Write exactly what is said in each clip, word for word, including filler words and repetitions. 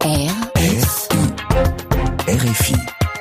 R F I. R F I.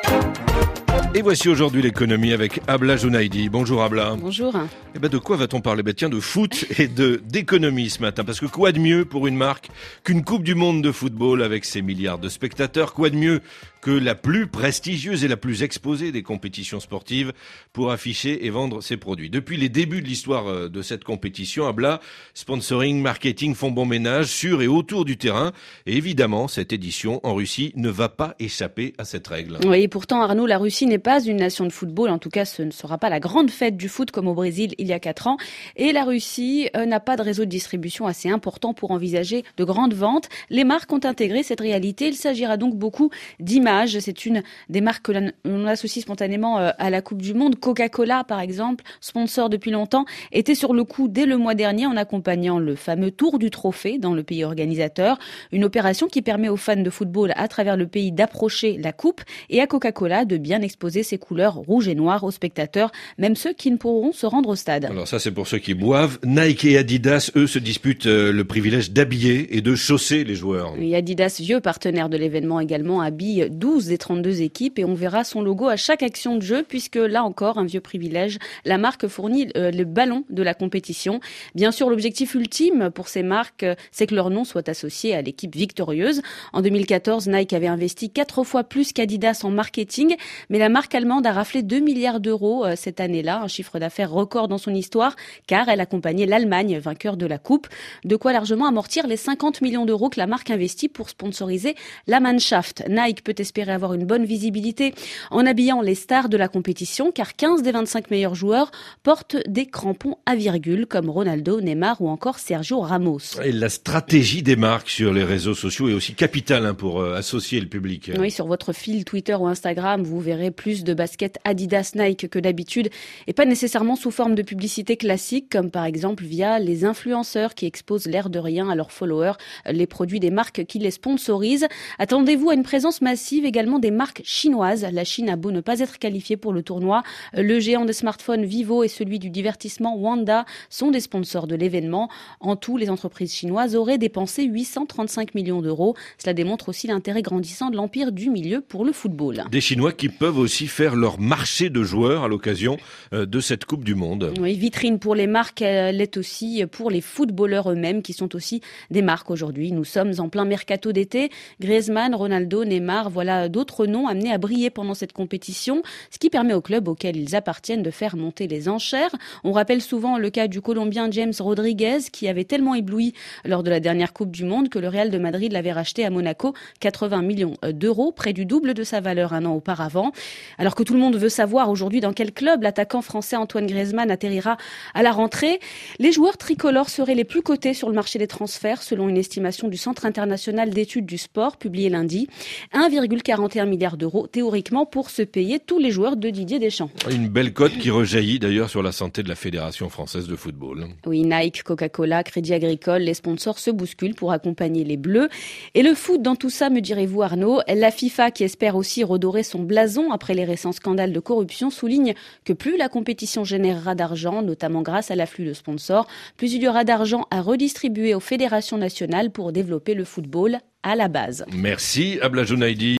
Et voici aujourd'hui l'économie avec Abla Jounaidi. Bonjour Abla. Bonjour. Eh ben de quoi va-t-on parler? Ben tiens, de foot et de d'économie ce matin. Parce que quoi de mieux pour une marque qu'une Coupe du Monde de football avec ses milliards de spectateurs? Quoi de mieux que la plus prestigieuse et la plus exposée des compétitions sportives pour afficher et vendre ses produits? Depuis les débuts de l'histoire de cette compétition, Abla, sponsoring, marketing font bon ménage sur et autour du terrain. Et évidemment, cette édition en Russie ne va pas échapper à cette règle. Oui, et pourtant Arnaud, la Russie n'est pas une nation de football. En tout cas, ce ne sera pas la grande fête du foot comme au Brésil il y a quatre ans. Et la Russie euh, n'a pas de réseau de distribution assez important pour envisager de grandes ventes. Les marques ont intégré cette réalité. Il s'agira donc beaucoup d'images. C'est une des marques que l'on associe spontanément euh, à la Coupe du Monde. Coca-Cola, par exemple, sponsor depuis longtemps, était sur le coup dès le mois dernier en accompagnant le fameux Tour du Trophée dans le pays organisateur. Une opération qui permet aux fans de football à travers le pays d'approcher la coupe et à Coca-Cola de bien exposer ses couleurs rouges et noires aux spectateurs, même ceux qui ne pourront se rendre au stade. Alors ça, c'est pour ceux qui boivent. Nike et Adidas, eux, se disputent euh, le privilège d'habiller et de chausser les joueurs. Et Adidas, vieux partenaire de l'événement également, habille douze des trente-deux équipes et on verra son logo à chaque action de jeu puisque là encore, un vieux privilège, la marque fournit euh, le ballon de la compétition. Bien sûr, l'objectif ultime pour ces marques, c'est que leur nom soit associé à l'équipe victorieuse. En deux mille quatorze, Nike avait investi quatre fois plus qu'Adidas en marketing, mais la marque allemande a raflé deux milliards d'euros euh, cette année-là, un chiffre d'affaires record dans son histoire, car elle accompagnait l'Allemagne, vainqueur de la Coupe. De quoi largement amortir les cinquante millions d'euros que la marque investit pour sponsoriser la Mannschaft. Nike peut espérer avoir une bonne visibilité en habillant les stars de la compétition, car quinze des vingt-cinq meilleurs joueurs portent des crampons à virgule, comme Ronaldo, Neymar ou encore Sergio Ramos. Et la stratégie des marques sur les réseaux sociaux est aussi capitale hein, pour euh, associer le public. Oui, sur votre fil Twitter ou Instagram, vous verrez plus de baskets Adidas Nike que d'habitude et pas nécessairement sous forme de publicité classique comme par exemple via les influenceurs qui exposent l'air de rien à leurs followers les produits des marques qui les sponsorisent. Attendez-vous à une présence massive également des marques chinoises. La Chine a beau ne pas être qualifiée pour le tournoi, le géant des smartphones Vivo et celui du divertissement Wanda sont des sponsors de l'événement. En tout, les entreprises chinoises auraient dépensé huit cent trente-cinq millions d'euros. Cela démontre aussi l'intérêt grandissant de l'empire du milieu pour le football. Des Chinois qui peuvent aussi faire leur marché de joueurs à l'occasion de cette Coupe du Monde. Oui, vitrine pour les marques, elle est aussi pour les footballeurs eux-mêmes qui sont aussi des marques aujourd'hui. Nous sommes en plein mercato d'été. Griezmann, Ronaldo, Neymar, voilà d'autres noms amenés à briller pendant cette compétition, ce qui permet aux clubs auxquels ils appartiennent de faire monter les enchères. On rappelle souvent le cas du Colombien James Rodriguez qui avait tellement ébloui lors de la dernière Coupe du Monde que le Real de Madrid l'avait racheté à Monaco quatre-vingts millions d'euros, près du double de sa valeur un an auparavant. Alors que tout le monde veut savoir aujourd'hui dans quel club l'attaquant français Antoine Griezmann atterrira à la rentrée, les joueurs tricolores seraient les plus cotés sur le marché des transferts selon une estimation du Centre international d'études du sport publiée lundi. un virgule quarante et un milliard d'euros théoriquement pour se payer tous les joueurs de Didier Deschamps. Une belle cote qui rejaillit d'ailleurs sur la santé de la Fédération française de football. Oui, Nike, Coca-Cola, Crédit Agricole, les sponsors se bousculent pour accompagner les Bleus. Et le foot dans tout ça, me direz-vous Arnaud, la FIFA qui espère aussi redorer son blason après les récents scandales de corruption souligne que plus la compétition générera d'argent, notamment grâce à l'afflux de sponsors, plus il y aura d'argent à redistribuer aux fédérations nationales pour développer le football à la base. Merci Abla Jounaidi.